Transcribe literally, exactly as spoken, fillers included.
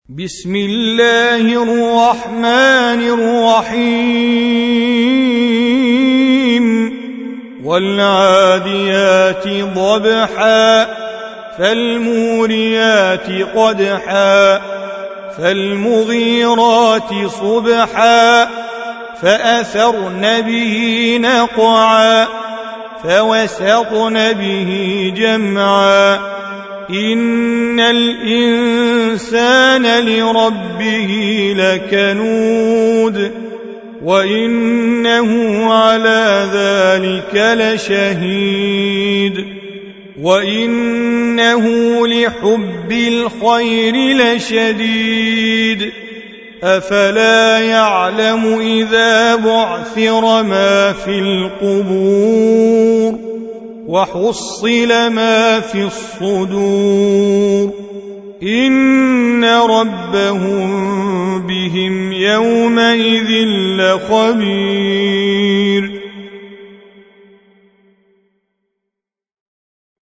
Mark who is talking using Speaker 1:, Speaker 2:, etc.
Speaker 1: بسم الله الرحمن الرحيم والعاديات ضبحا فالموريات قدحا فالمغيرات صبحا فأثرن به نقعا فوسطن به جمعا إن الإنسان لربه لكنود وإنه على ذلك لشهيد وإنه لحب الخير لشديد أفلا يعلم إذا بعثر ما في القبور وحصل ما في الصدور إن ربهم بهم يومئذ لخبير.